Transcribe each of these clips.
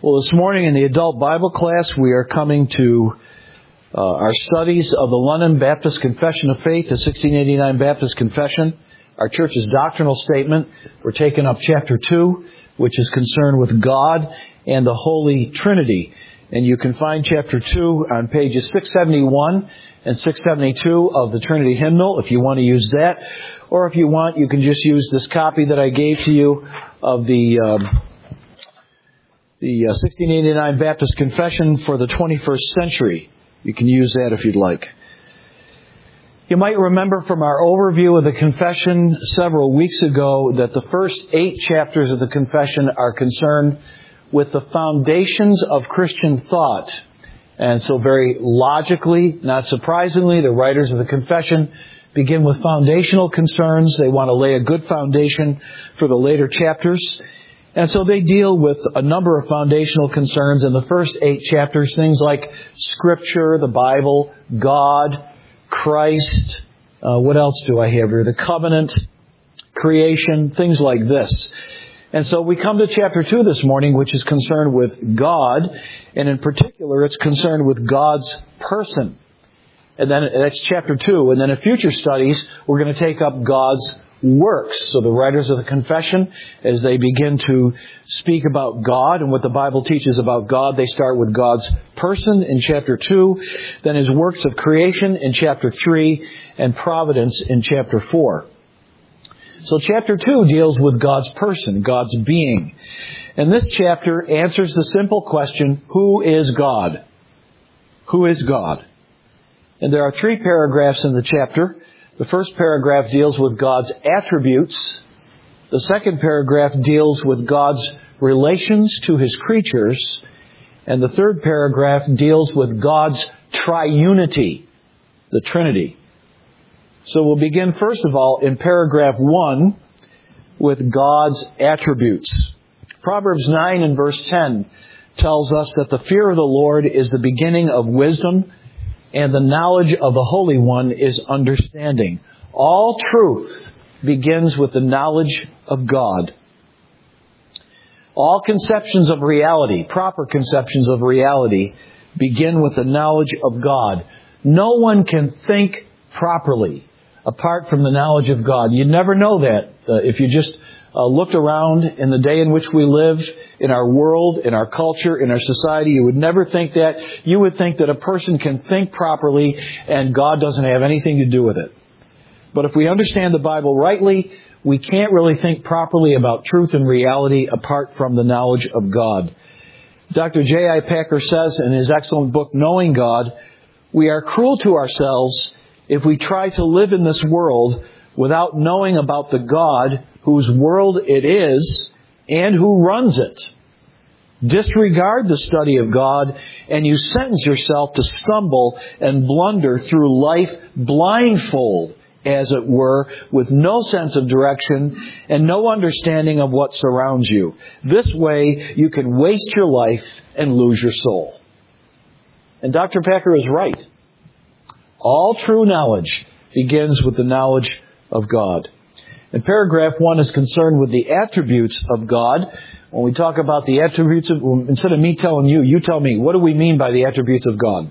Well, this morning in the adult Bible class, we are coming to our studies of the London Baptist Confession of Faith, the 1689 Baptist Confession, our church's doctrinal statement. We're taking up chapter 2, which is concerned with God and the Holy Trinity. And you can find chapter 2 on pages 671 and 672 of the Trinity Hymnal, if you want to use that. Or if you want, you can just use this copy that I gave to you of the 1689 Baptist Confession for the 21st century. You can use that if you'd like. You might remember from our overview of the confession several weeks ago that the first 8 chapters of the confession are concerned with the foundations of Christian thought. And so very logically, not surprisingly, the writers of the confession begin with foundational concerns. They want to lay a good foundation for the later chapters. And so they deal with a number of foundational concerns in the first 8 chapters, things like Scripture, the Bible, God, Christ, what else do I have here? The covenant, creation, things like this. And so we come to chapter 2 this morning, which is concerned with God, and in particular, it's concerned with God's person. And then that's chapter 2. And then in future studies, we're going to take up God's works. So the writers of the confession, as they begin to speak about God and what the Bible teaches about God, they start with God's person in chapter 2, then His works of creation in chapter 3, and providence in chapter 4. So chapter 2 deals with God's person, God's being. And this chapter answers the simple question, who is God? Who is God? And there are 3 paragraphs in the chapter. The first paragraph deals with God's attributes. The second paragraph deals with God's relations to His creatures. And the third paragraph deals with God's triunity, the Trinity. So we'll begin first of all in paragraph 1 with God's attributes. Proverbs 9 and verse 10 tells us that the fear of the Lord is the beginning of wisdom, and the knowledge of the Holy One is understanding. All truth begins with the knowledge of God. All conceptions of reality, proper conceptions of reality, begin with the knowledge of God. No one can think properly apart from the knowledge of God. You never know that if you just looked around in the day in which we live, in our world, in our culture, in our society. You would never think that. You would think that a person can think properly and God doesn't have anything to do with it. But if we understand the Bible rightly, we can't really think properly about truth and reality apart from the knowledge of God. Dr. J.I. Packer says in his excellent book, Knowing God, we are cruel to ourselves if we try to live in this world without knowing about the God whose world it is and who runs it. Disregard the study of God, and you sentence yourself to stumble and blunder through life blindfold, as it were, with no sense of direction and no understanding of what surrounds you. This way, you can waste your life and lose your soul. And Dr. Packer is right. All true knowledge begins with the knowledge of God. And paragraph 1 is concerned with the attributes of God. When we talk about the attributes of, instead of me telling you, you tell me, what do we mean by the attributes of God?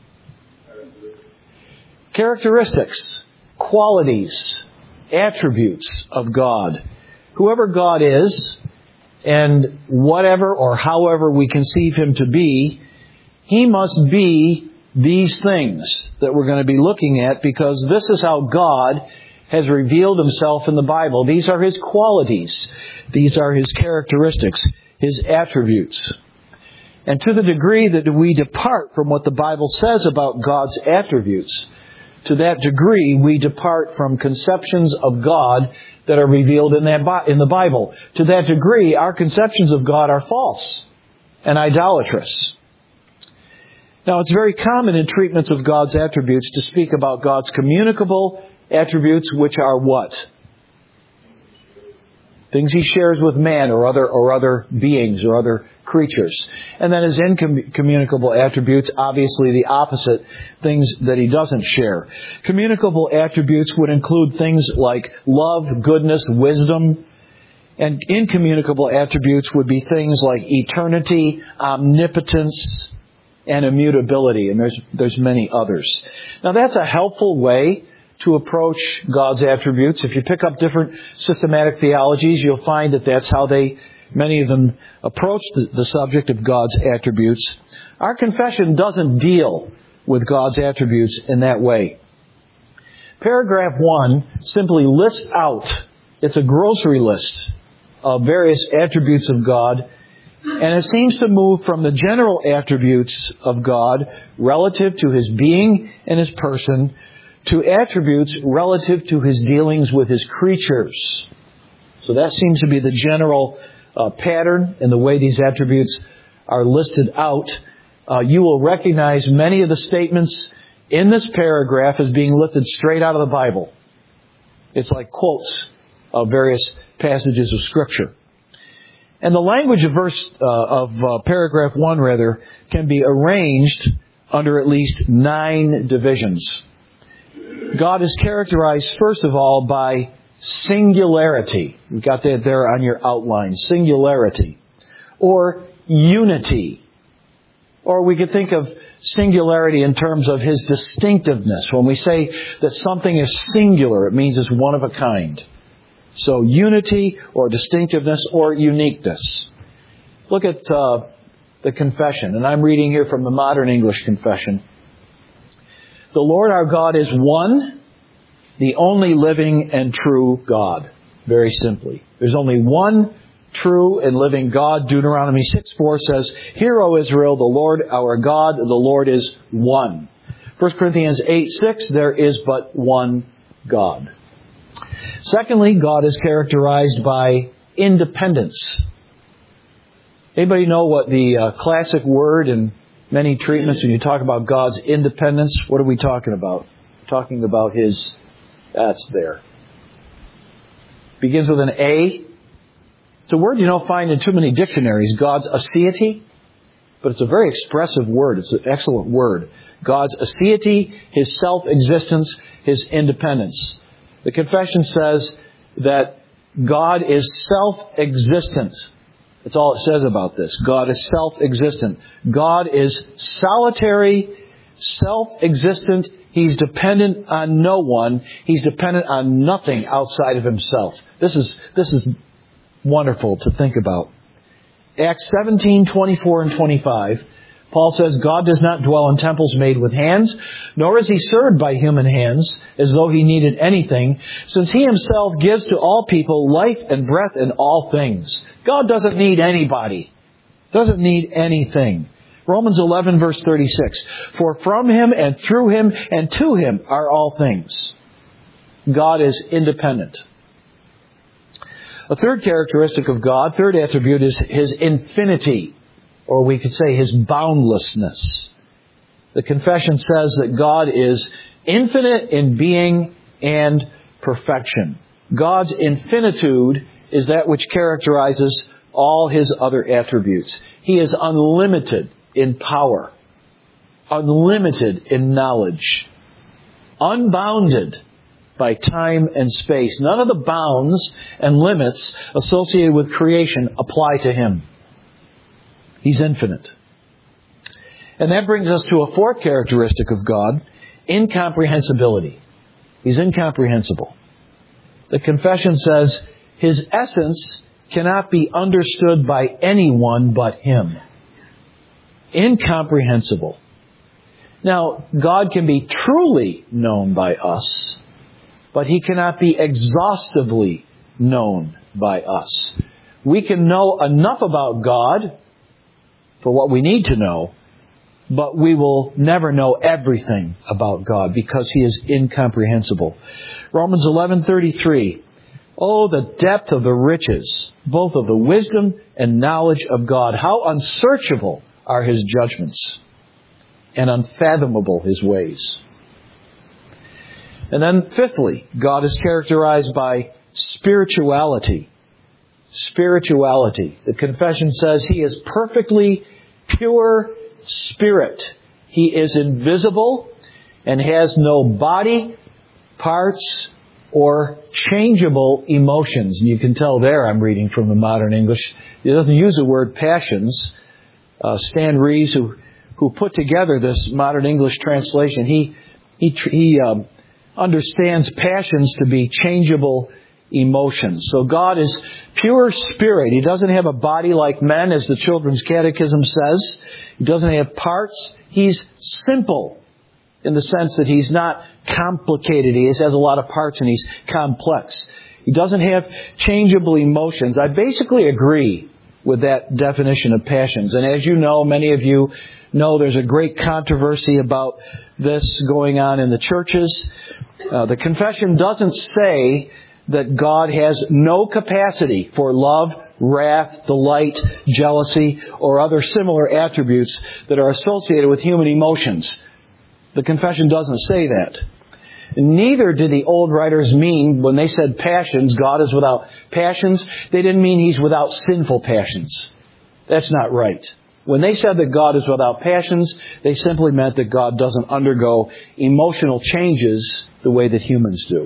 Characteristics, qualities, attributes of God. Whoever God is, and whatever or however we conceive Him to be, He must be these things that we're going to be looking at, because this is how God has revealed Himself in the Bible. These are His qualities. These are His characteristics, His attributes. And to the degree that we depart from what the Bible says about God's attributes, to that degree we depart from conceptions of God that are revealed in the Bible. To that degree, our conceptions of God are false and idolatrous. Now, it's very common in treatments of God's attributes to speak about God's communicable attributes, which are what? Things He shares with man or other beings or other creatures. And then His incommunicable attributes, obviously the opposite, things that He doesn't share. Communicable attributes would include things like love, goodness, wisdom, And incommunicable attributes would be things like eternity, omnipotence, and immutability. And there's many others. Now that's a helpful way to approach God's attributes. If you pick up different systematic theologies, you'll find that that's how many of them approach the subject of God's attributes. Our confession doesn't deal with God's attributes in that way. Paragraph 1 simply lists out, it's a grocery list of various attributes of God, and it seems to move from the general attributes of God relative to His being and His person to attributes relative to His dealings with His creatures. So that seems to be the general pattern in the way these attributes are listed out. You will recognize many of the statements in this paragraph as being lifted straight out of the Bible. It's like quotes of various passages of Scripture. And the language of paragraph 1 can be arranged under at least 9 divisions. God is characterized, first of all, by singularity. You've got that there on your outline. Singularity. Or unity. Or we could think of singularity in terms of His distinctiveness. When we say that something is singular, it means it's one of a kind. So unity or distinctiveness or uniqueness. Look at the confession. And I'm reading here from the Modern English Confession. The Lord our God is one, the only living and true God. Very simply. There's only one true and living God. Deuteronomy 6:4 says, "Hear, O Israel, the Lord our God, the Lord is one." 1 Corinthians 8:6, there is but one God. Secondly, God is characterized by independence. Anybody know what the classic word in many treatments when you talk about God's independence, what are we talking about? Talking about His, that's there. Begins with an A. It's a word you don't find in too many dictionaries, God's aseity. But it's a very expressive word. It's an excellent word. God's aseity, His self-existence, His independence. The confession says that God is self-existent. That's all it says about this. God is self-existent. God is solitary, self-existent. He's dependent on no one. He's dependent on nothing outside of Himself. This is wonderful to think about. Acts 17:24 and 25. Paul says, God does not dwell in temples made with hands, nor is He served by human hands, as though He needed anything, since He Himself gives to all people life and breath in all things. God doesn't need anybody. Doesn't need anything. Romans 11 verse 36. For from Him and through Him and to Him are all things. God is independent. A third characteristic of God, third attribute, is His infinity. Or we could say His boundlessness. The confession says that God is infinite in being and perfection. God's infinitude is that which characterizes all His other attributes. He is unlimited in power, unlimited in knowledge, unbounded by time and space. None of the bounds and limits associated with creation apply to Him. He's infinite. And that brings us to a fourth characteristic of God, incomprehensibility. He's incomprehensible. The confession says His essence cannot be understood by anyone but Him. Incomprehensible. Now, God can be truly known by us, but He cannot be exhaustively known by us. We can know enough about God for what we need to know, but we will never know everything about God because He is incomprehensible. Romans 11:33. Oh, the depth of the riches, both of the wisdom and knowledge of God. How unsearchable are His judgments and unfathomable His ways. And then fifthly, God is characterized by spirituality. Spirituality. The confession says He is perfectly pure spirit. He is invisible and has no body, parts, or changeable emotions. And you can tell there I'm reading from the Modern English. It doesn't use the word passions. Stan Reeves, who put together this Modern English translation, he understands passions to be changeable emotions. So God is pure spirit. He doesn't have a body like men, as the Children's Catechism says. He doesn't have parts. He's simple in the sense that He's not complicated. He has a lot of parts and He's complex. He doesn't have changeable emotions. I basically agree with that definition of passions. And as you know, many of you know, there's a great controversy about this going on in the churches. The confession doesn't say that God has no capacity for love, wrath, delight, jealousy, or other similar attributes that are associated with human emotions. The confession doesn't say that. Neither did the old writers mean, when they said passions, God is without passions, they didn't mean He's without sinful passions. That's not right. When they said that God is without passions, they simply meant that God doesn't undergo emotional changes the way that humans do.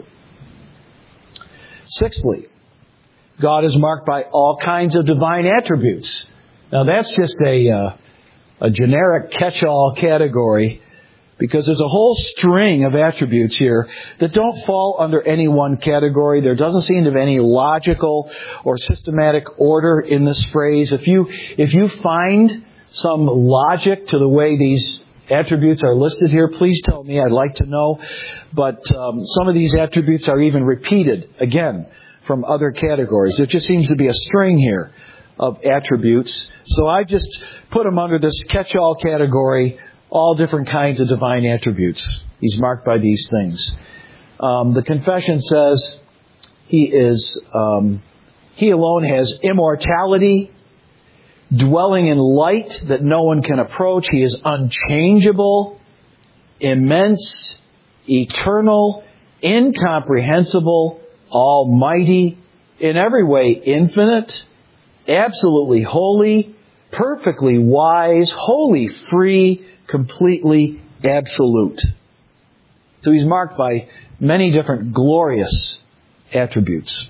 Sixthly, God is marked by all kinds of divine attributes. Now that's just a generic catch-all category, because there's a whole string of attributes here that don't fall under any one category. There doesn't seem to be any logical or systematic order in this phrase. If you find some logic to the way these attributes are listed here, please tell me. I'd like to know. But some of these attributes are even repeated, again, from other categories. There just seems to be a string here of attributes. So I just put them under this catch-all category, all different kinds of divine attributes. He's marked by these things. The confession says He alone has immortality, dwelling in light that no one can approach. He is unchangeable, immense, eternal, incomprehensible, almighty, in every way infinite, absolutely holy, perfectly wise, wholly free, completely absolute. So He's marked by many different glorious attributes.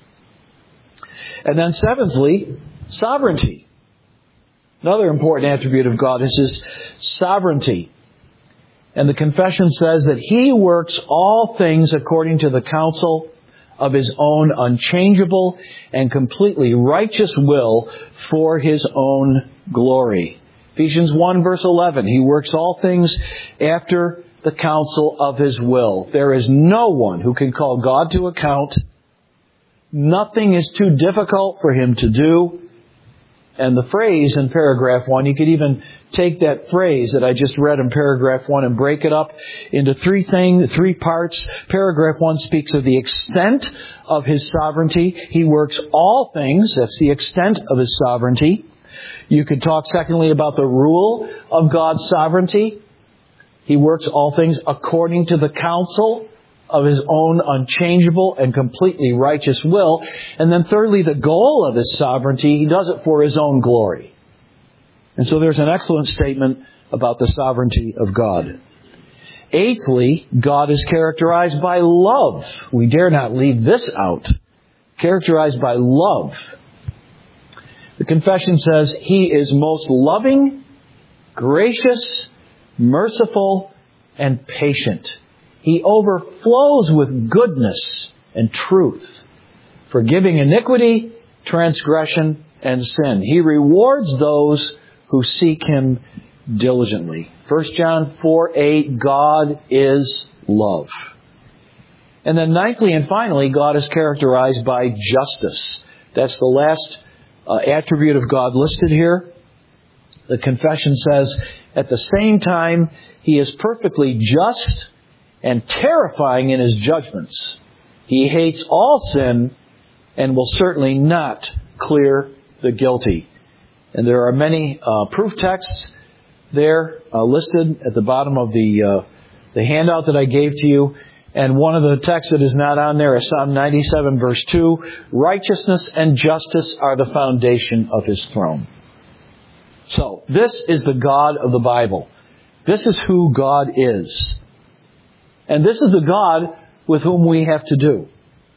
And then seventhly, sovereignty. Another important attribute of God is His sovereignty. And the confession says that He works all things according to the counsel of His own unchangeable and completely righteous will for His own glory. Ephesians 1 verse 11, He works all things after the counsel of His will. There is no one who can call God to account. Nothing is too difficult for Him to do. And the phrase in paragraph 1, you could even take that phrase that I just read in paragraph 1 and break it up into three parts. Paragraph 1 speaks of the extent of His sovereignty. He works all things. That's the extent of His sovereignty. You could talk secondly about the rule of God's sovereignty. He works all things according to the counsel of His own unchangeable and completely righteous will. And then thirdly, the goal of His sovereignty, He does it for His own glory. And so there's an excellent statement about the sovereignty of God. Eighthly, God is characterized by love. We dare not leave this out. Characterized by love. The confession says He is most loving, gracious, merciful, and patient. He overflows with goodness and truth, forgiving iniquity, transgression, and sin. He rewards those who seek Him diligently. 1 John 4:8, God is love. And then ninthly and finally, God is characterized by justice. That's the last attribute of God listed here. The confession says, at the same time, He is perfectly just and terrifying in His judgments. He hates all sin and will certainly not clear the guilty. And there are many proof texts there listed at the bottom of the handout that I gave to you. And one of the texts that is not on there is Psalm 97 verse 2. Righteousness and justice are the foundation of His throne. So, this is the God of the Bible. This is who God is. And this is the God with whom we have to do.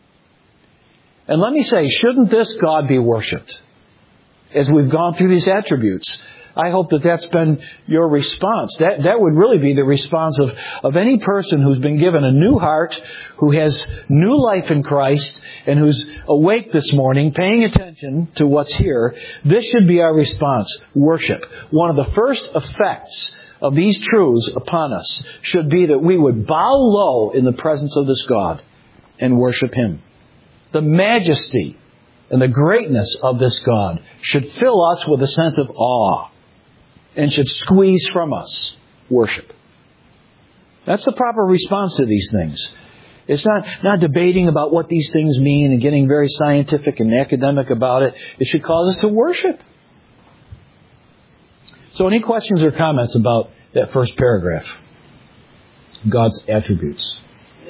And let me say, shouldn't this God be worshipped? As we've gone through these attributes, I hope that that's been your response. That would really be the response of any person who's been given a new heart, who has new life in Christ, and who's awake this morning, paying attention to what's here. This should be our response. Worship. One of the first effects of these truths upon us should be that we would bow low in the presence of this God and worship Him. The majesty and the greatness of this God should fill us with a sense of awe and should squeeze from us worship. That's the proper response to these things. It's not debating about what these things mean and getting very scientific and academic about it. It should cause us to worship. So any questions or comments about that first paragraph? God's attributes.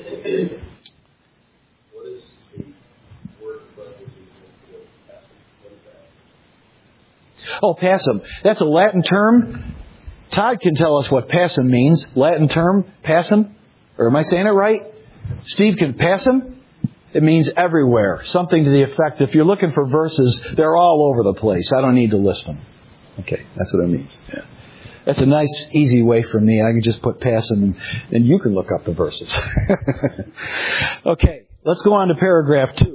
Oh, passum. That's a Latin term. Todd can tell us what passum means. Latin term, passum. Or am I saying it right? Steve can passum. It means everywhere. Something to the effect, if you're looking for verses, they're all over the place. I don't need to list them. Okay, that's what it means. Yeah. That's a nice, easy way for me. I can just put passum and you can look up the verses. Okay, let's go on to paragraph 2.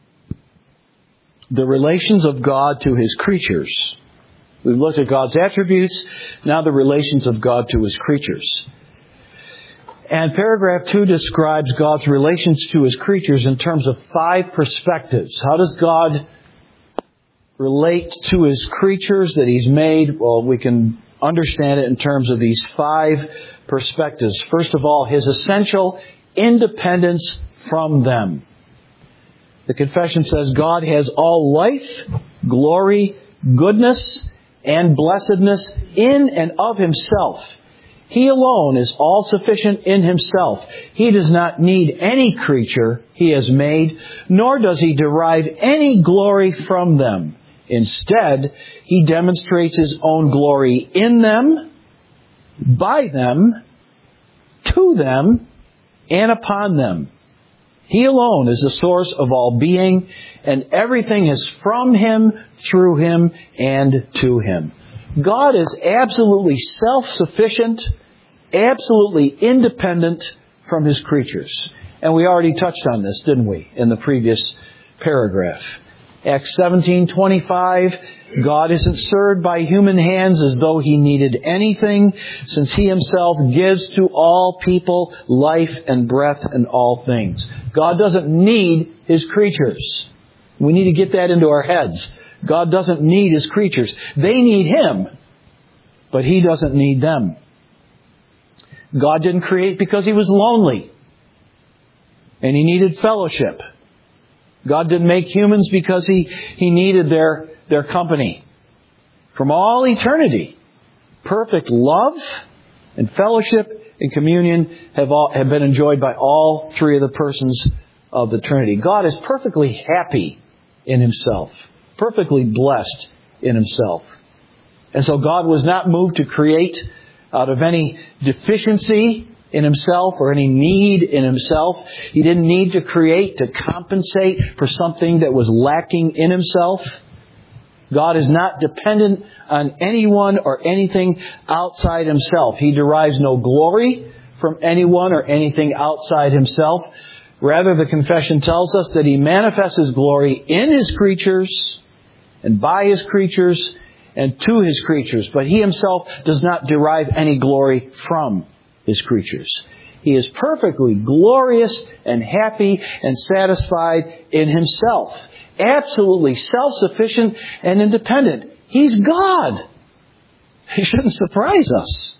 The relations of God to His creatures. We've looked at God's attributes, now the relations of God to His creatures. And paragraph 2 describes God's relations to His creatures in terms of 5 perspectives. How does God relate to His creatures that He's made? Well, we can understand it in terms of these 5 perspectives. First of all, His essential independence from them. The confession says God has all life, glory, goodness, and blessedness in and of Himself. He alone is all-sufficient in Himself. He does not need any creature He has made, nor does He derive any glory from them. Instead, He demonstrates His own glory in them, by them, to them, and upon them. He alone is the source of all being, and everything is from Him, through Him, and to Him. God is absolutely self-sufficient, absolutely independent from His creatures. And we already touched on this, didn't we, in the previous paragraph. Acts 17:25, God isn't served by human hands as though He needed anything, since He Himself gives to all people life and breath and all things. God doesn't need His creatures. We need to get that into our heads. God doesn't need His creatures. They need Him, but He doesn't need them. God didn't create because He was lonely and He needed fellowship. God didn't make humans because He needed their company. From all eternity, perfect love and fellowship and communion have been enjoyed by all 3 of the persons of the Trinity. God is perfectly happy in Himself, perfectly blessed in Himself. And so God was not moved to create out of any deficiency in Himself or any need in Himself. He didn't need to create to compensate for something that was lacking in Himself. God is not dependent on anyone or anything outside Himself. He derives no glory from anyone or anything outside Himself. Rather, the confession tells us that He manifests His glory in His creatures and by His creatures and to His creatures. But He Himself does not derive any glory from His creatures. He is perfectly glorious and happy and satisfied in Himself. Absolutely self-sufficient and independent. He's God. He shouldn't surprise us.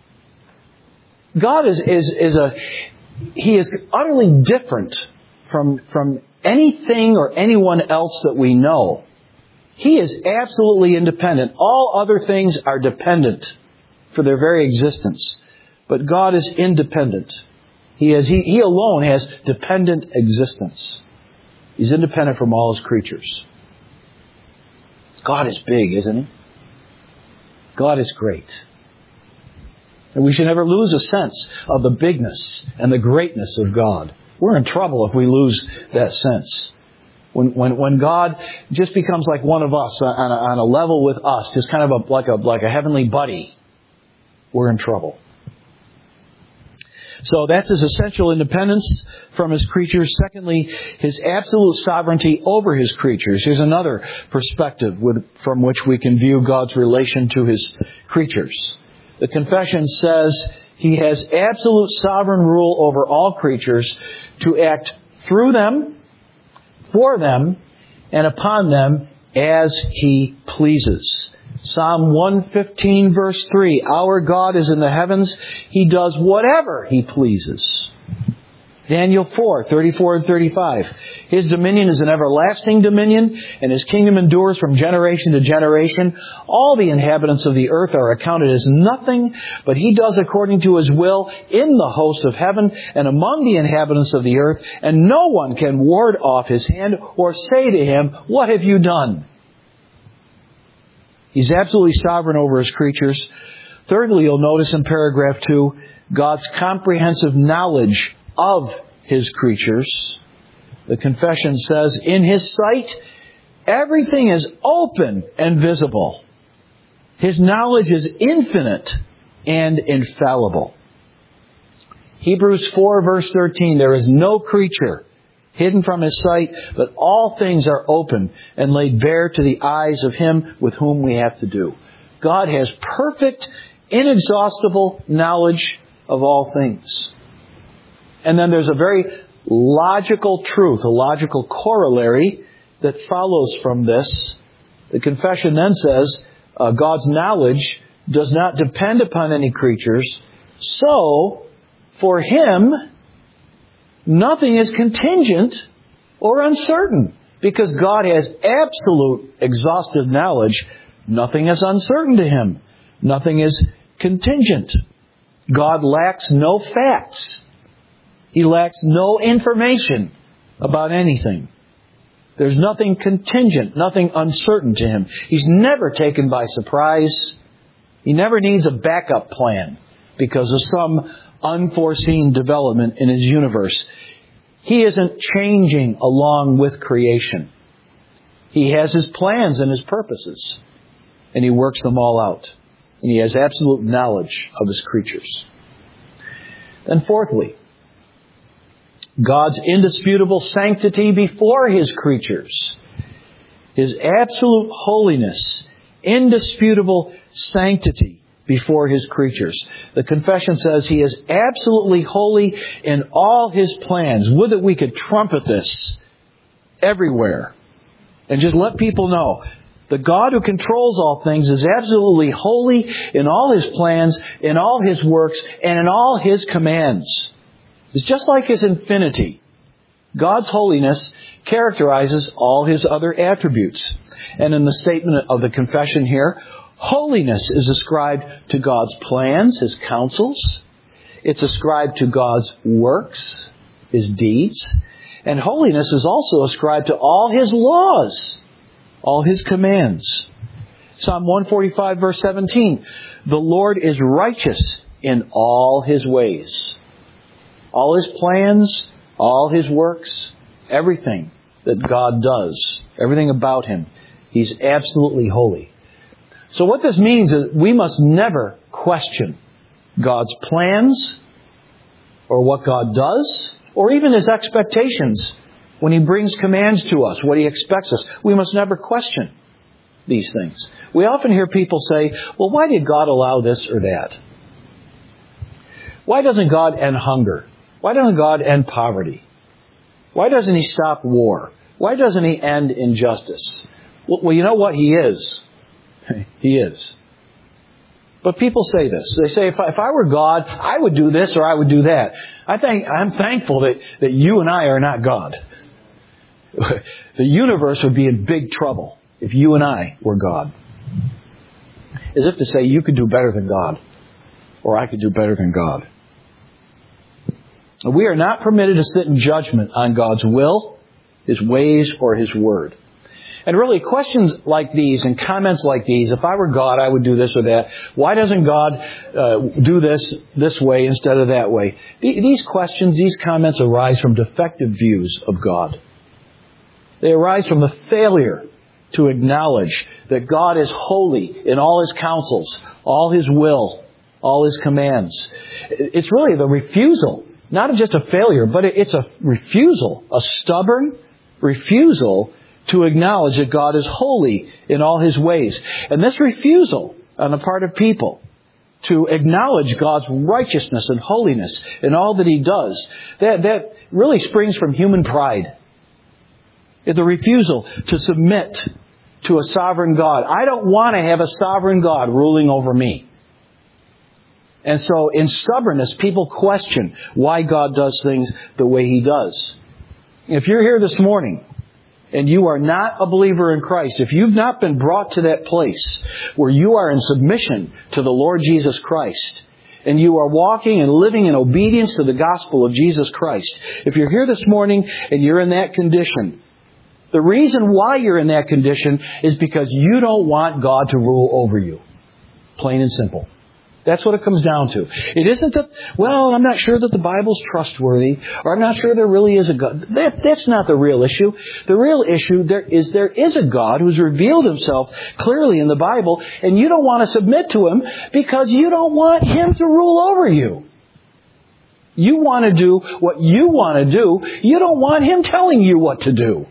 God He is utterly different from anything or anyone else that we know. He is absolutely independent. All other things are dependent for their very existence. But God is independent. He alone has dependent existence. He's independent from all His creatures. God is big, isn't He? God is great. And we should never lose a sense of the bigness and the greatness of God. We're in trouble if we lose that sense. When God just becomes like one of us, on a level with us, just kind of like a heavenly buddy, we're in trouble. So that's His essential independence from His creatures. Secondly, His absolute sovereignty over His creatures. Here's another perspective from which we can view God's relation to His creatures. The confession says He has absolute sovereign rule over all creatures to act through them, for them, and upon them as He pleases. Psalm 115 verse 3, our God is in the heavens. He does whatever He pleases. Daniel 4, 34 and 35. His dominion is an everlasting dominion, and His kingdom endures from generation to generation. All the inhabitants of the earth are accounted as nothing, but He does according to His will in the host of heaven and among the inhabitants of the earth, and no one can ward off His hand or say to Him, what have you done? He's absolutely sovereign over His creatures. Thirdly, you'll notice in paragraph 2, God's comprehensive knowledge of His creatures. The confession says, in His sight, everything is open and visible. His knowledge is infinite and infallible. Hebrews 4 verse 13, there is no creature hidden from His sight, but all things are open and laid bare to the eyes of Him with whom we have to do. God has perfect, inexhaustible knowledge of all things. And then there's a very logical truth, a logical corollary that follows from this. The confession then says, God's knowledge does not depend upon any creatures, so for Him, nothing is contingent or uncertain. Because God has absolute, exhaustive knowledge, nothing is uncertain to Him. Nothing is contingent. God lacks no facts. He lacks no information about anything. There's nothing contingent, nothing uncertain to Him. He's never taken by surprise. He never needs a backup plan because of some unforeseen development in His universe. He isn't changing along with creation. He has His plans and His purposes, and He works them all out. And He has absolute knowledge of His creatures. Then fourthly, God's indisputable sanctity before His creatures. His absolute holiness, indisputable sanctity before His creatures. The confession says He is absolutely holy in all His plans. Would that we could trumpet this everywhere and just let people know the God who controls all things is absolutely holy in all His plans, in all His works, and in all His commands. It's just like His infinity. God's holiness characterizes all His other attributes. And in the statement of the confession here, holiness is ascribed to God's plans, His counsels. It's ascribed to God's works, His deeds. And holiness is also ascribed to all His laws, all His commands. Psalm 145 verse 17, the Lord is righteous in all His ways. All His plans, all His works, everything that God does, everything about Him, He's absolutely holy. So what this means is we must never question God's plans or what God does or even His expectations when He brings commands to us, what He expects us. We must never question these things. We often hear people say, well, why did God allow this or that? Why doesn't God end hunger? Why doesn't God end poverty? Why doesn't He stop war? Why doesn't He end injustice? Well, you know what? He is. He is. But people say this. They say, if I were God, I would do this or I would do that. I'm thankful that you and I are not God. The universe would be in big trouble if you and I were God. As if to say, you could do better than God. Or I could do better than God. We are not permitted to sit in judgment on God's will, His ways, or His word. And really, questions like these and comments like these, if I were God, I would do this or that. Why doesn't God do this way instead of that way? These questions, these comments arise from defective views of God. They arise from the failure to acknowledge that God is holy in all His counsels, all His will, all His commands. It's really the refusal, not just a failure, but it's a refusal, a stubborn refusal to acknowledge that God is holy in all His ways. And this refusal on the part of people to acknowledge God's righteousness and holiness in all that He does, that really springs from human pride. It's a refusal to submit to a sovereign God. I don't want to have a sovereign God ruling over me. And so in stubbornness, people question why God does things the way He does. If you're here this morning and you are not a believer in Christ, if you've not been brought to that place where you are in submission to the Lord Jesus Christ, and you are walking and living in obedience to the gospel of Jesus Christ, if you're here this morning and you're in that condition, the reason why you're in that condition is because you don't want God to rule over you. Plain and simple. That's what it comes down to. It isn't that, well, I'm not sure that the Bible's trustworthy, or I'm not sure there really is a God. That's not the real issue. The real issue there is a God who's revealed Himself clearly in the Bible, and you don't want to submit to Him because you don't want Him to rule over you. You want to do what you want to do. You don't want Him telling you what to do.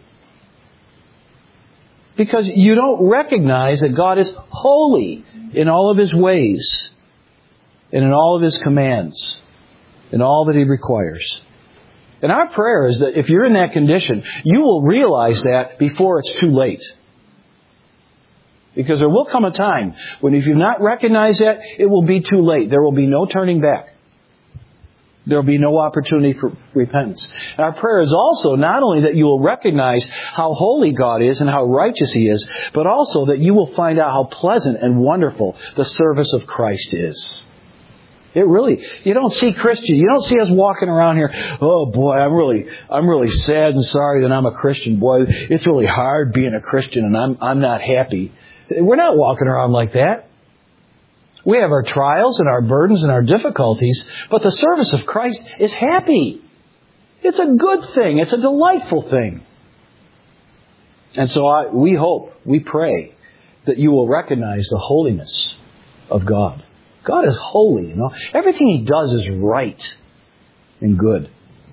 Because you don't recognize that God is holy in all of His ways and in all of His commands and all that He requires. And our prayer is that if you're in that condition, you will realize that before it's too late. Because there will come a time when if you've not recognized that, it will be too late. There will be no turning back. There will be no opportunity for repentance. And our prayer is also not only that you will recognize how holy God is and how righteous He is, but also that you will find out how pleasant and wonderful the service of Christ is. It really, you don't see Christians, you don't see us walking around here, oh boy, I'm really sad and sorry that I'm a Christian. Boy, it's really hard being a Christian and I'm not happy. We're not walking around like that. We have our trials and our burdens and our difficulties, but the service of Christ is happy. It's a good thing. It's a delightful thing. And so we pray that you will recognize the holiness of God. God is holy, you know. Everything He does is right and good.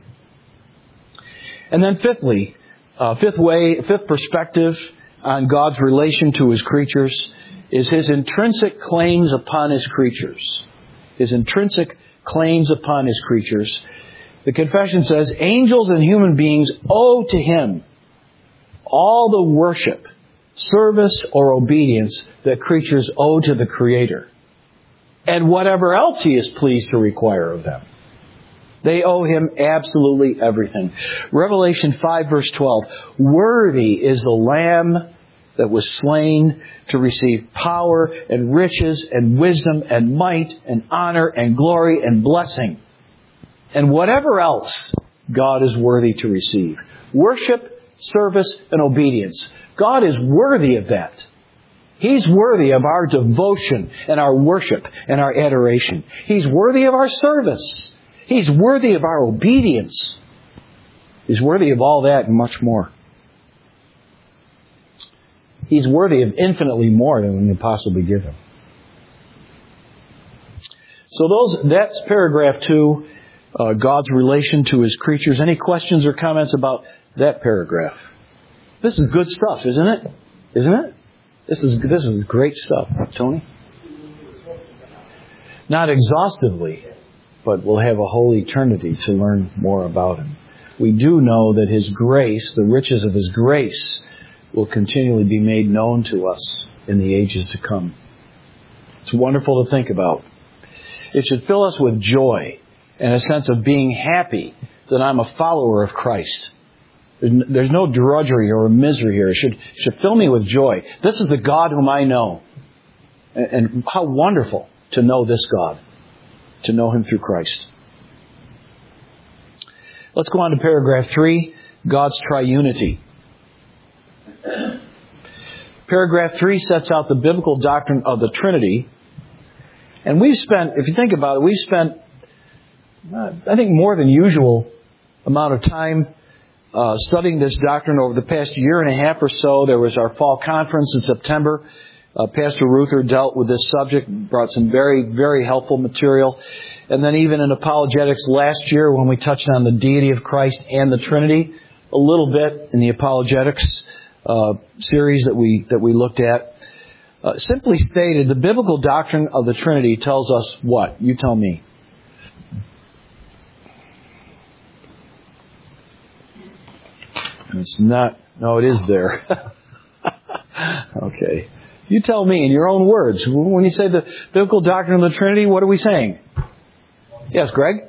And then fifthly, fifth perspective on God's relation to His creatures is His intrinsic claims upon His creatures. His intrinsic claims upon His creatures. The confession says, angels and human beings owe to Him all the worship, service, or obedience that creatures owe to the Creator, and whatever else He is pleased to require of them. They owe Him absolutely everything. Revelation 5 verse 12, worthy is the Lamb that was slain to receive power and riches and wisdom and might and honor and glory and blessing. And whatever else God is worthy to receive. Worship, service, and obedience. God is worthy of that. He's worthy of our devotion and our worship and our adoration. He's worthy of our service. He's worthy of our obedience. He's worthy of all that and much more. He's worthy of infinitely more than we can possibly give Him. So that's paragraph 2, God's relation to His creatures. Any questions or comments about that paragraph? This is good stuff, isn't it? Isn't it? This is great stuff. Tony? Not exhaustively, but we'll have a whole eternity to learn more about Him. We do know that His grace, the riches of His grace, will continually be made known to us in the ages to come. It's wonderful to think about. It should fill us with joy and a sense of being happy that I'm a follower of Christ. There's no drudgery or misery here. It should fill me with joy. This is the God whom I know. And how wonderful to know this God, to know Him through Christ. Let's go on to paragraph 3, God's triunity. Paragraph 3 sets out the biblical doctrine of the Trinity. And we've spent, if you think about it, I think more than usual amount of time studying this doctrine over the past year and a half or so. There was our fall conference in September. Pastor Ruther dealt with this subject, brought some very, very helpful material. And then even in apologetics last year when we touched on the deity of Christ and the Trinity, a little bit in the apologetics series that we looked at. Simply stated, the biblical doctrine of the Trinity tells us what? You tell me. It's not. No, it is there. Okay. You tell me in your own words. When you say the biblical doctrine of the Trinity, what are we saying? Yes, Greg?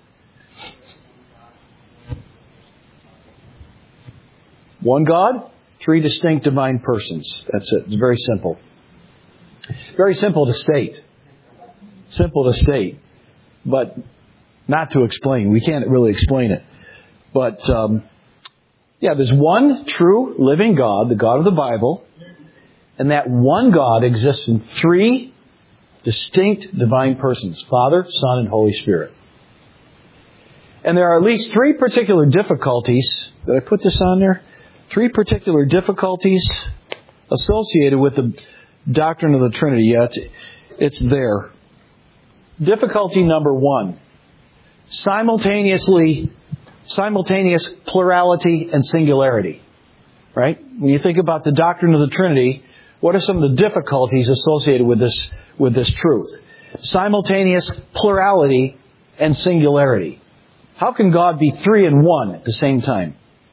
One God, three distinct divine persons. That's it. It's very simple. Very simple to state. Simple to state. But not to explain. We can't really explain it. But, there's one true living God, the God of the Bible. And that one God exists in three distinct divine persons. Father, Son, and Holy Spirit. And there are at least three particular difficulties. Did I put this on there? Three particular difficulties associated with the doctrine of the Trinity. Yeah, it's there. Difficulty number one. Simultaneous plurality and singularity. Right? When you think about the doctrine of the Trinity, what are some of the difficulties associated with this truth? Simultaneous plurality and singularity. How can God be three and one at the same time?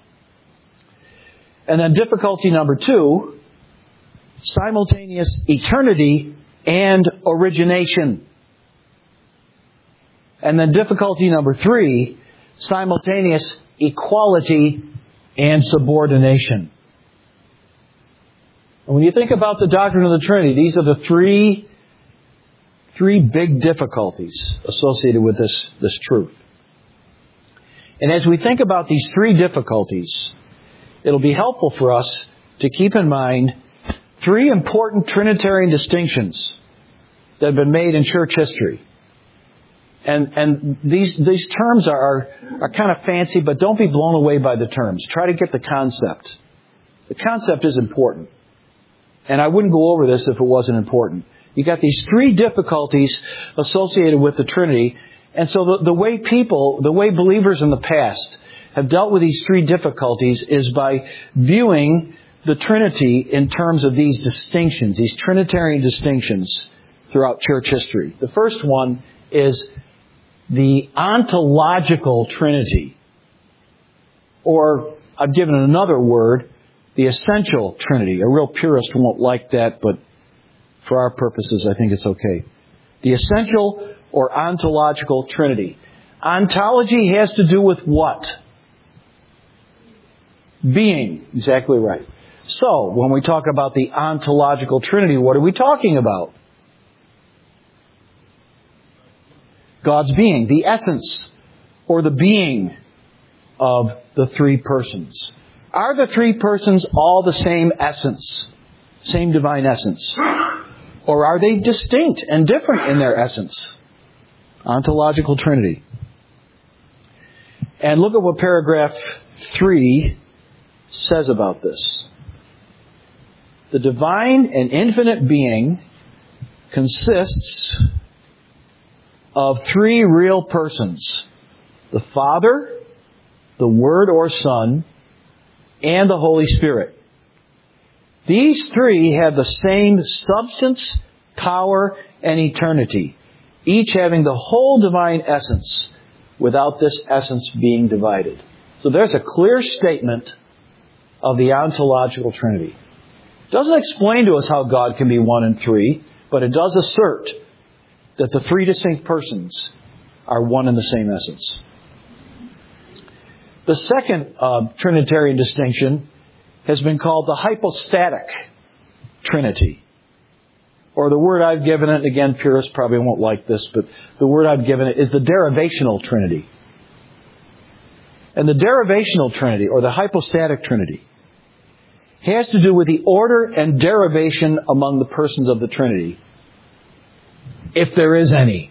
And then difficulty number two, simultaneous eternity and origination. And then difficulty number three, simultaneous equality and subordination. And when you think about the doctrine of the Trinity, these are the three big difficulties associated with this truth. And as we think about these three difficulties, it'll be helpful for us to keep in mind three important Trinitarian distinctions that have been made in church history. And these terms are kind of fancy, but don't be blown away by the terms. Try to get the concept. The concept is important. And I wouldn't go over this if it wasn't important. You got these three difficulties associated with the Trinity. And so the way believers in the past have dealt with these three difficulties is by viewing the Trinity in terms of these distinctions, these Trinitarian distinctions throughout church history. The first one is the ontological Trinity. Or, I've given it another word, the essential Trinity. A real purist won't like that, but for our purposes, I think it's okay. The essential or ontological Trinity. Ontology has to do with what? Being. Exactly right. So, when we talk about the ontological Trinity, what are we talking about? God's being, the essence or the being of the three persons. Are the three persons all the same essence? Same divine essence? Or are they distinct and different in their essence? Ontological Trinity. And look at what paragraph 3 says about this. The divine and infinite being consists of three real persons. The Father, the Word or Son, and the Holy Spirit. These three have the same substance, power, and eternity, each having the whole divine essence without this essence being divided. So there's a clear statement of the ontological Trinity. It doesn't explain to us how God can be one and three, but it does assert that the three distinct persons are one and the same essence. The second Trinitarian distinction has been called the hypostatic Trinity. Or the word I've given it, again, purists probably won't like this, but the word I've given it is the derivational Trinity. And the derivational Trinity, or the hypostatic Trinity, has to do with the order and derivation among the persons of the Trinity. If there is any.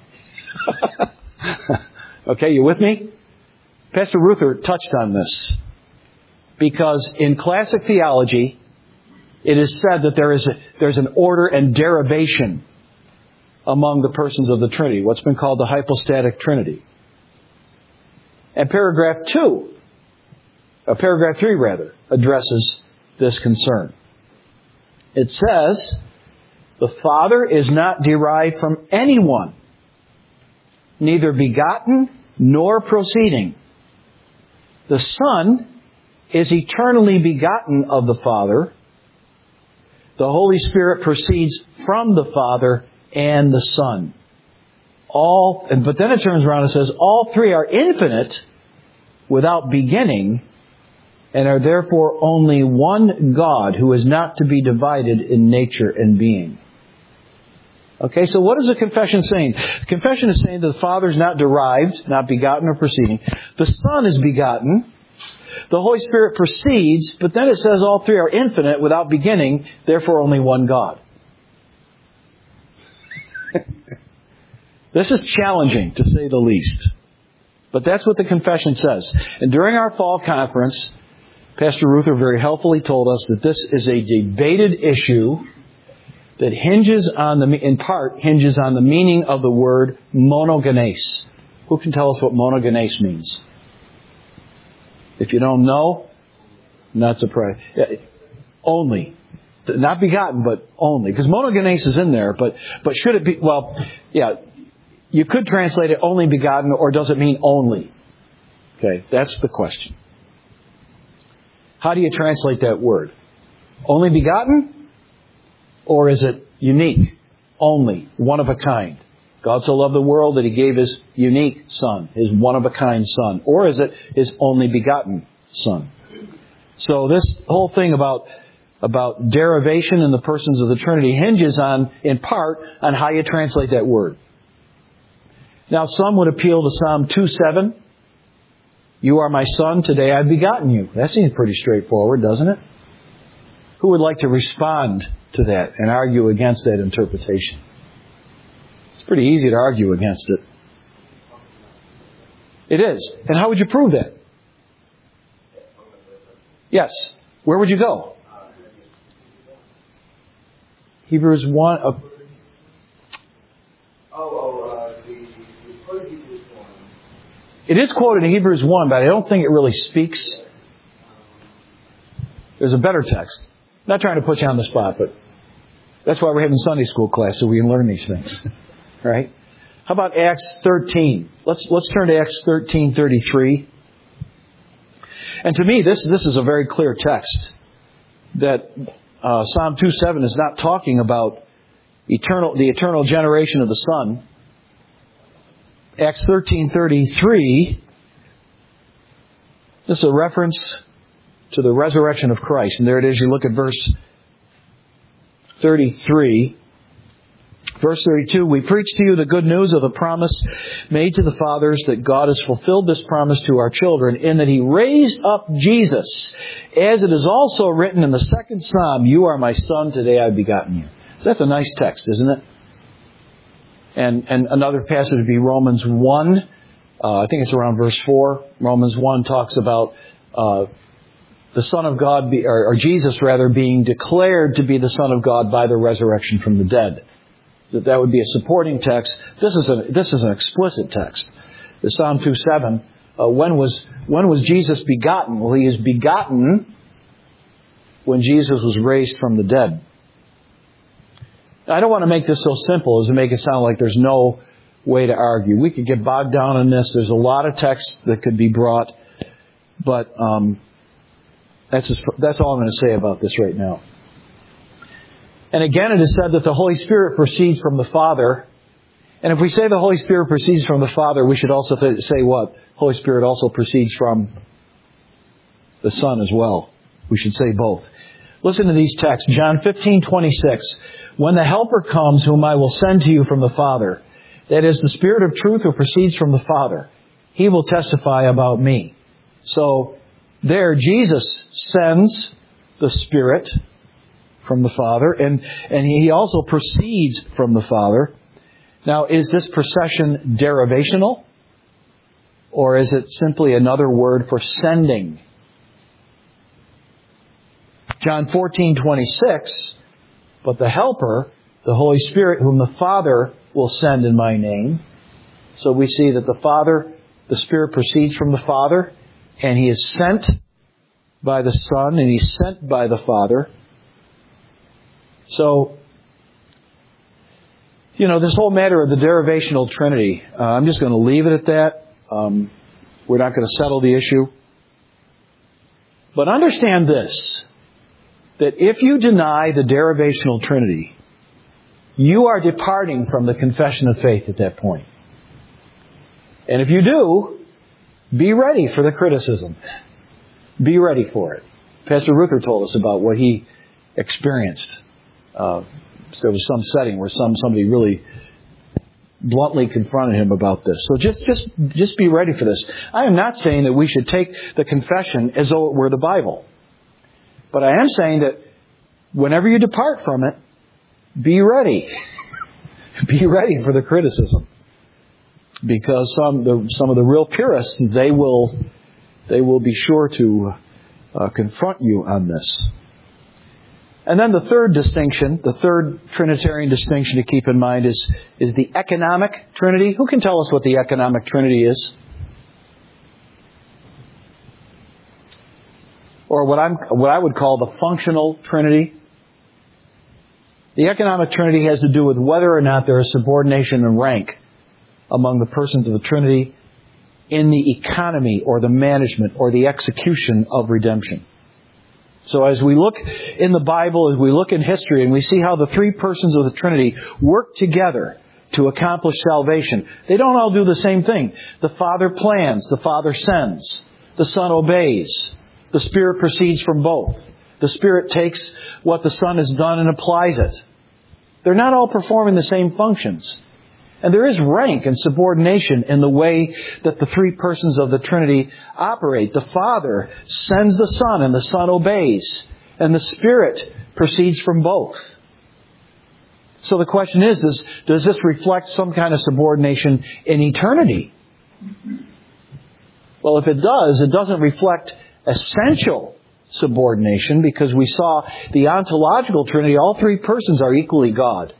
Okay, you with me? Pastor Ruther touched on this. because in classic theology, it is said that there's an order and derivation among the persons of the Trinity, what's been called the hypostatic Trinity. And paragraph 3 addresses this concern. It says, the Father is not derived from anyone, neither begotten nor proceeding. The Son is eternally begotten of the Father. The Holy Spirit proceeds from the Father and the Son. But then it turns around and says, all three are infinite without beginning and are therefore only one God who is not to be divided in nature and being. Okay, so what is the confession saying? The confession is saying that the Father is not derived, not begotten or proceeding. The Son is begotten. The Holy Spirit proceeds, but then it says all three are infinite without beginning, therefore only one God. This is challenging, to say the least. But that's what the confession says. And during our fall conference, Pastor Ruther very helpfully told us that this is a debated issue that in part hinges on the meaning of the word monogenes. Who can tell us what monogenes means? If you don't know, not surprised. Only. Not begotten, but only. Because monogenes is in there, but should it be, you could translate it only begotten, or does it mean only? Okay, that's the question. How do you translate that word? Only begotten? Or is it unique? Only. One of a kind. God so loved the world that He gave His unique Son, His one-of-a-kind Son. Or is it His only begotten Son? So this whole thing about derivation in the persons of the Trinity hinges in part on how you translate that word. Now, some would appeal to Psalm 2:7. You are my Son, today I've begotten you. That seems pretty straightforward, doesn't it? Who would like to respond to that and argue against that interpretation? It's pretty easy to argue against it. It is. And how would you prove that? Yes. Where would you go? Hebrews 1. It is quoted in Hebrews 1, but I don't think it really speaks. There's a better text. I'm not trying to put you on the spot, but that's why we're having Sunday school class, so we can learn these things. Right? How about Acts 13? Let's turn to Acts 13:33. And to me, this is a very clear text that Psalm 2:7 is not talking about the eternal generation of the Son. Acts 13:33, this is a reference to the resurrection of Christ. And there it is. You look at verse 33. Verse 32, we preach to you the good news of the promise made to the fathers, that God has fulfilled this promise to our children, in that He raised up Jesus, as it is also written in the second Psalm, you are my Son, today I've begotten you. So that's a nice text, isn't it? And another passage would be Romans 1. I think it's around verse 4. Romans 1 talks about the Son of God, or Jesus rather, being declared to be the Son of God by the resurrection from the dead. That would be a supporting text. This is an explicit text. The Psalm 2:7. When was Jesus begotten? Well, He is begotten when Jesus was raised from the dead. I don't want to make this so simple as to make it sound like there's no way to argue. We could get bogged down in this. There's a lot of text that could be brought, but that's all I'm going to say about this right now. And again, it is said that the Holy Spirit proceeds from the Father. And if we say the Holy Spirit proceeds from the Father, we should also say what? Holy Spirit also proceeds from the Son as well. We should say both. Listen to these texts. John 15:26. When the Helper comes, whom I will send to you from the Father, that is the Spirit of truth who proceeds from the Father, He will testify about me. So there, Jesus sends the Spirit from the Father, and He also proceeds from the Father. Now, is this procession derivational? Or is it simply another word for sending? John 14:26, but the Helper, the Holy Spirit, whom the Father will send in my name. So we see that the Spirit proceeds from the Father, and He is sent by the Son, and He's sent by the Father. So, this whole matter of the derivational Trinity, I'm just going to leave it at that. We're not going to settle the issue. But understand this, that if you deny the derivational Trinity, you are departing from the confession of faith at that point. And if you do, be ready for the criticism. Be ready for it. Pastor Ruther told us about what he experienced. There was some setting where somebody really bluntly confronted him about this. So just be ready for this. I am not saying that we should take the confession as though it were the Bible. But I am saying that whenever you depart from it, be ready. Be ready for the criticism. Because some of the real purists, they will be sure to confront you on this. And then the third distinction, the third Trinitarian distinction to keep in mind is the economic Trinity. Who can tell us what the economic Trinity is? Or what I would call the functional Trinity. The economic Trinity has to do with whether or not there is subordination in rank among the persons of the Trinity in the economy or the management or the execution of redemption. So as we look in the Bible, as we look in history, and we see how the three persons of the Trinity work together to accomplish salvation, they don't all do the same thing. The Father plans, the Father sends, the Son obeys, the Spirit proceeds from both. The Spirit takes what the Son has done and applies it. They're not all performing the same functions. And there is rank and subordination in the way that the three persons of the Trinity operate. The Father sends the Son, and the Son obeys. And the Spirit proceeds from both. So the question is, does this reflect some kind of subordination in eternity? Well, if it does, it doesn't reflect essential subordination, because we saw the ontological Trinity, all three persons are equally God.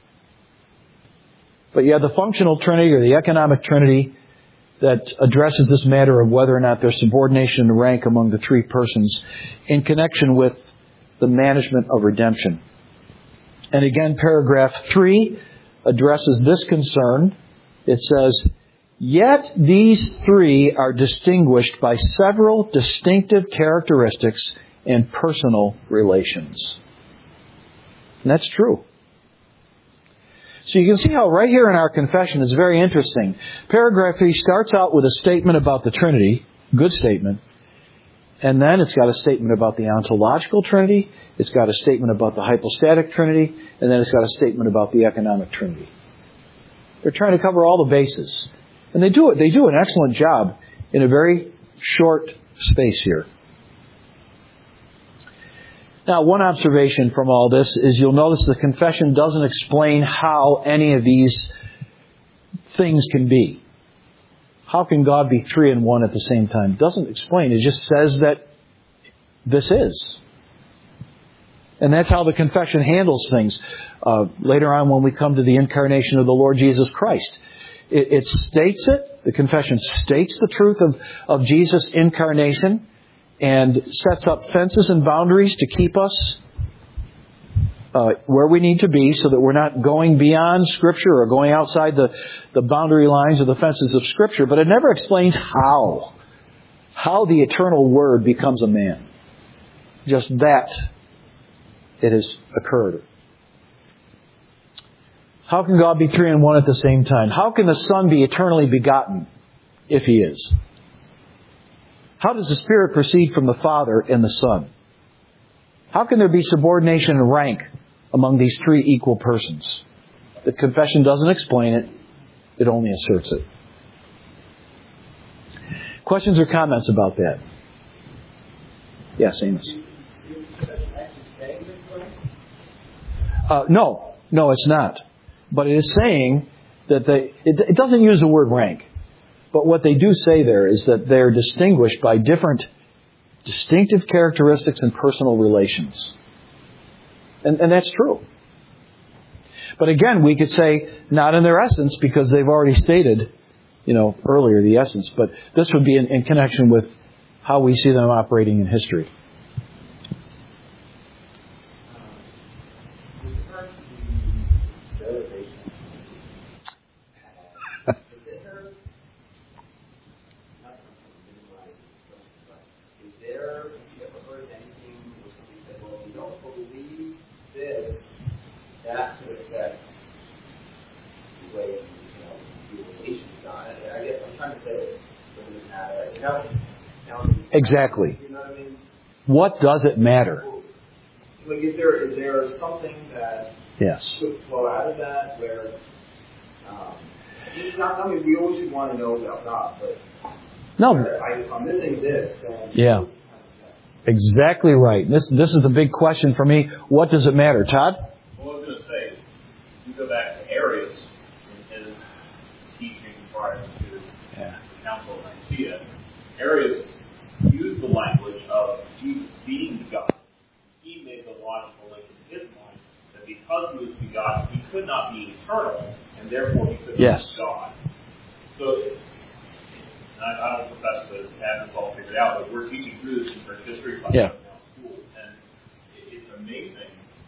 But you have the functional Trinity or the economic Trinity that addresses this matter of whether or not there's subordination in rank among the three persons in connection with the management of redemption. And again, paragraph 3 addresses this concern. It says, "Yet these three are distinguished by several distinctive characteristics and personal relations." And that's true. So you can see how right here in our confession is very interesting. Paragraph 3 starts out with a statement about the Trinity, good statement, and then it's got a statement about the ontological Trinity, it's got a statement about the hypostatic Trinity, and then it's got a statement about the economic Trinity. They're trying to cover all the bases. And they do an excellent job in a very short space here. Now, one observation from all this is you'll notice the confession doesn't explain how any of these things can be. How can God be three and one at the same time? It doesn't explain. It just says that this is. And that's how the confession handles things. Later on when we come to the incarnation of the Lord Jesus Christ. It states it. The confession states the truth of Jesus' incarnation and sets up fences and boundaries to keep us where we need to be so that we're not going beyond Scripture or going outside the boundary lines or the fences of Scripture. But it never explains how the eternal Word becomes a man. Just that it has occurred. How can God be three and one at the same time? How can the Son be eternally begotten if He is? How does the Spirit proceed from the Father and the Son? How can there be subordination and rank among these three equal persons? The confession doesn't explain it. It only asserts it. Questions or comments about that? Yes, Amos. No, it's not. But it is saying that it doesn't use the word rank. But what they do say there is that they're distinguished by different distinctive characteristics and personal relations. And that's true. But again, we could say not in their essence because they've already stated, earlier the essence. But this would be in connection with how we see them operating in history. Exactly. You know what I mean? What does it matter? Like, is there something that could flow out of that where, we always would want to know about God, but if I'm missing this, then... Yeah. Exactly right. This is the big question for me. What does it matter? Todd? Well, I was going to say, you go back to Arius in his teaching prior to the Council of Nicaea. Arius used the language of Jesus being God. He made the logical link in his mind that because he was begotten, he could not be eternal, and therefore he could not be God. So, I don't profess to have this all figured out, but we're teaching through this in church history class now in school, and it's amazing.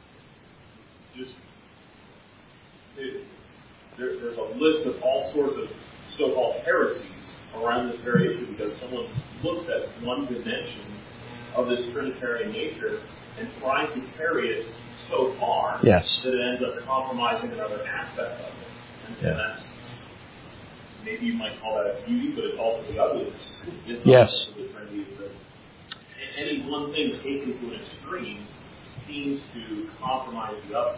There's a list of all sorts of so-called heresies around this very issue because someone looks at one dimension of this Trinitarian nature and tries to carry it so far that it ends up compromising another aspect of it. And that's, maybe you might call that a beauty, but it's also the ugliness. It's not the Trinity. Any one thing taken to an extreme seems to compromise the other.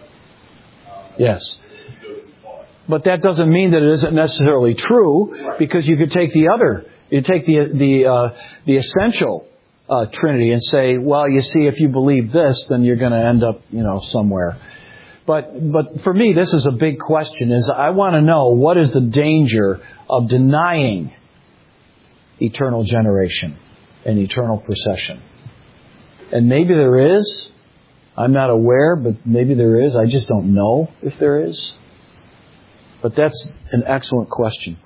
But that doesn't mean that it isn't necessarily true, because you could take you take the essential Trinity and say, well, you see, if you believe this, then you're going to end up, somewhere. But for me, this is a big question. Is I want to know, what is the danger of denying eternal generation and eternal procession? And maybe there is. I'm not aware, but maybe there is. I just don't know if there is. But that's an excellent question.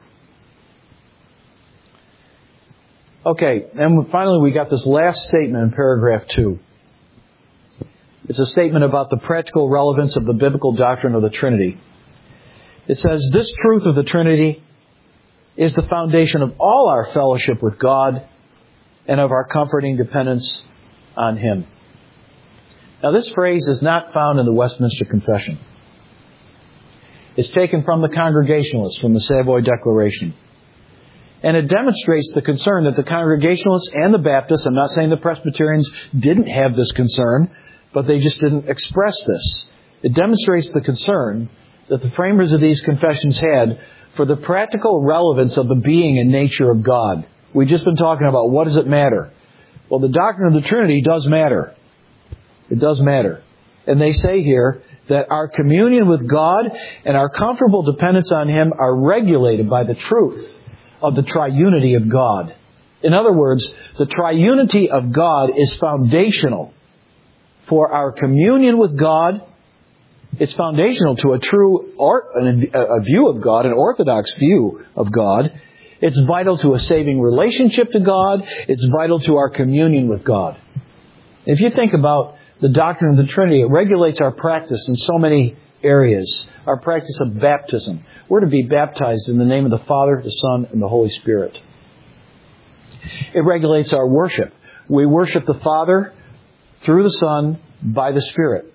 Okay, and finally we got this last statement in paragraph 2. It's a statement about the practical relevance of the biblical doctrine of the Trinity. It says, this truth of the Trinity is the foundation of all our fellowship with God and of our comforting dependence on Him. Now, this phrase is not found in the Westminster Confession. It's taken from the Congregationalists, from the Savoy Declaration. And it demonstrates the concern that the Congregationalists and the Baptists, I'm not saying the Presbyterians didn't have this concern, but they just didn't express this. It demonstrates the concern that the framers of these confessions had for the practical relevance of the being and nature of God. We've just been talking about what does it matter. Well, the doctrine of the Trinity does matter. It does matter. And they say here that our communion with God and our comfortable dependence on Him are regulated by the truth of the triunity of God. In other words, the triunity of God is foundational for our communion with God. It's foundational to a true a view of God, an orthodox view of God. It's vital to a saving relationship to God. It's vital to our communion with God. If you think about the doctrine of the Trinity, it regulates our practice in so many areas. Our practice of baptism. We're to be baptized in the name of the Father, the Son, and the Holy Spirit. It regulates our worship. We worship the Father through the Son by the Spirit.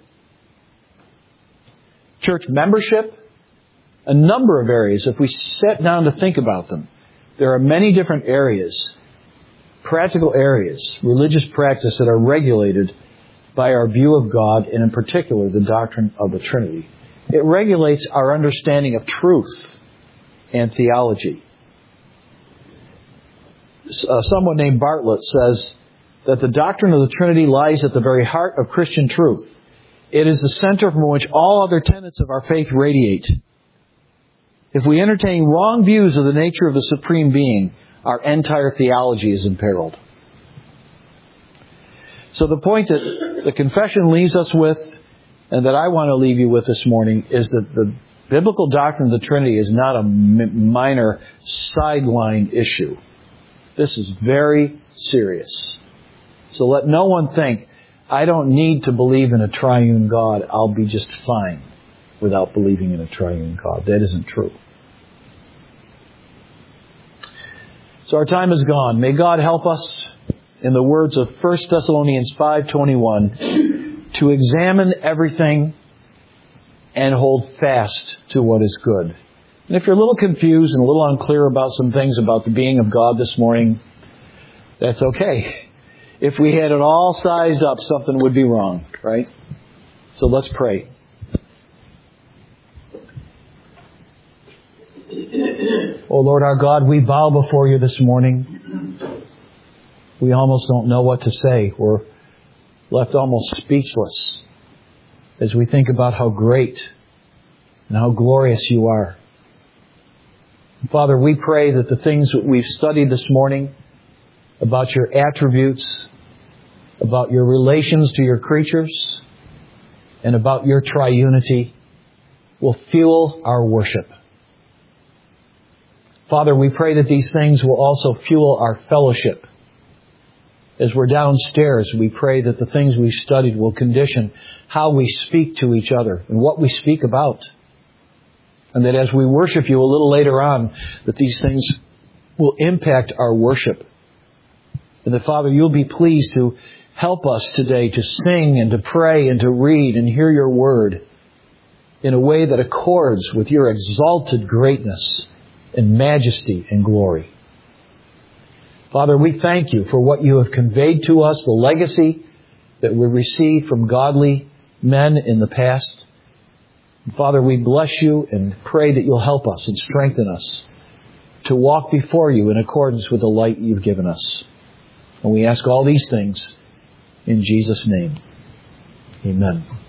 Church membership, a number of areas. If we sat down to think about them, there are many different areas, practical areas, religious practice that are regulated by our view of God, and in particular, the doctrine of the Trinity. It regulates our understanding of truth and theology. Someone named Bartlett says that the doctrine of the Trinity lies at the very heart of Christian truth. It is the center from which all other tenets of our faith radiate. If we entertain wrong views of the nature of the Supreme Being, our entire theology is imperiled. So the point that the confession leaves us with, and that I want to leave you with this morning, is that the biblical doctrine of the Trinity is not a minor sideline issue. This is very serious. So let no one think, I don't need to believe in a triune God. I'll be just fine without believing in a triune God. That isn't true. So our time is gone. May God help us, in the words of 1 Thessalonians 5:21, to examine everything and hold fast to what is good. And if you're a little confused and a little unclear about some things about the being of God this morning, that's okay. If we had it all sized up, something would be wrong, right? So let's pray. Oh Lord our God, we bow before you this morning. We almost don't know what to say. We're left almost speechless as we think about how great and how glorious you are. Father, we pray that the things that we've studied this morning about your attributes, about your relations to your creatures, and about your triunity will fuel our worship. Father, we pray that these things will also fuel our fellowship. As we're downstairs, we pray that the things we've studied will condition how we speak to each other and what we speak about. And that as we worship you a little later on, that these things will impact our worship. And that, Father, you'll be pleased to help us today to sing and to pray and to read and hear your word in a way that accords with your exalted greatness and majesty and glory. Father, we thank you for what you have conveyed to us, the legacy that we received from godly men in the past. Father, we bless you and pray that you'll help us and strengthen us to walk before you in accordance with the light you've given us. And we ask all these things in Jesus' name. Amen.